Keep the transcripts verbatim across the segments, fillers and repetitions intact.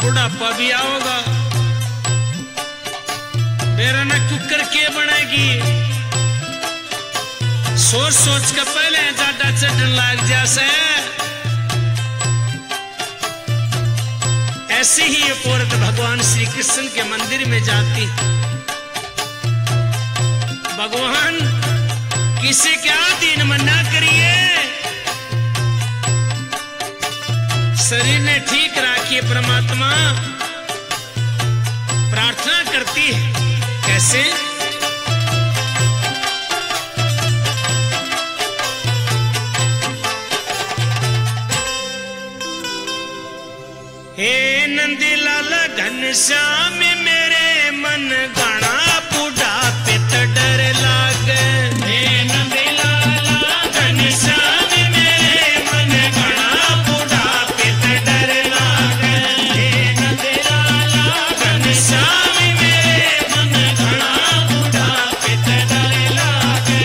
बुढ़ापा भी आओगा, मेरा ना कुकर के बनेगी, सोच सोच के पहले जाटा चढ़न लाग जासे। ऐसी ही एक औरत भगवान श्री कृष्ण के मंदिर में जाती, भगवान किसी क्या दीन मना करिए, शरीर ने ठीक रखिए परमात्मा, प्रार्थना करती है। कैसे? हे नंदलाल घनश्याम मेरे मन गाना बुढ़ापे तो डर लागे। हे नंदलाल घनश्याम मेरे मन गाना बुढ़ापे तो डर लागे। हे नंदलाल घनश्याम मेरे मन गाना बुढ़ापे तो डर लागे।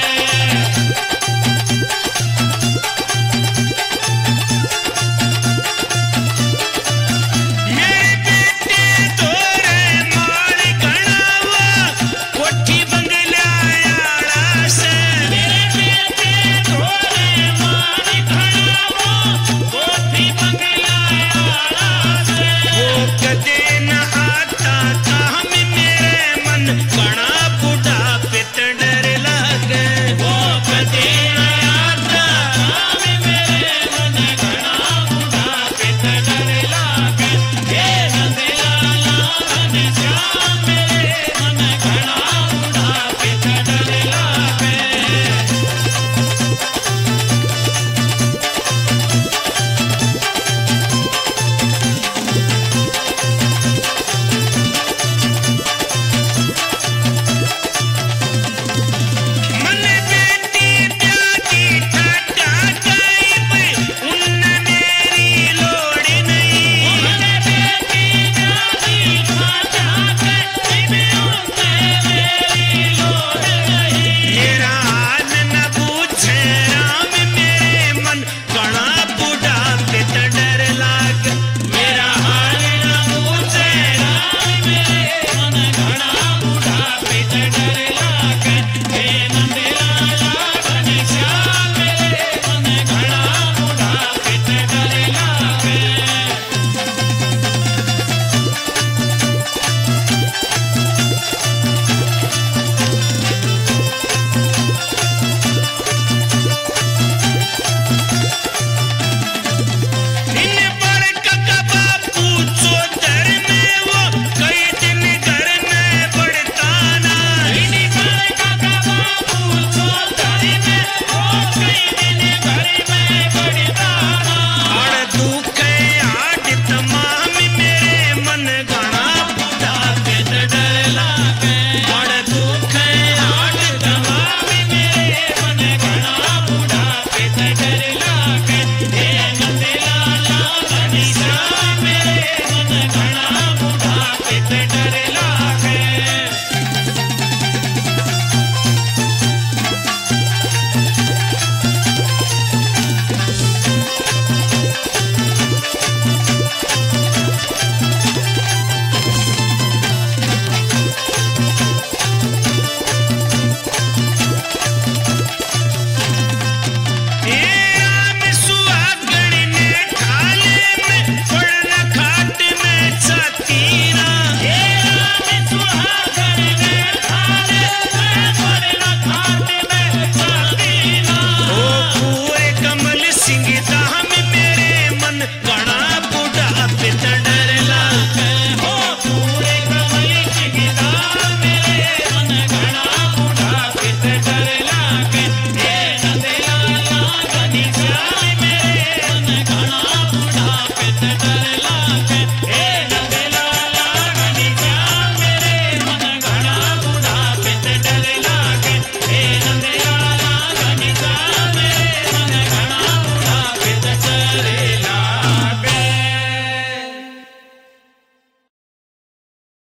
Better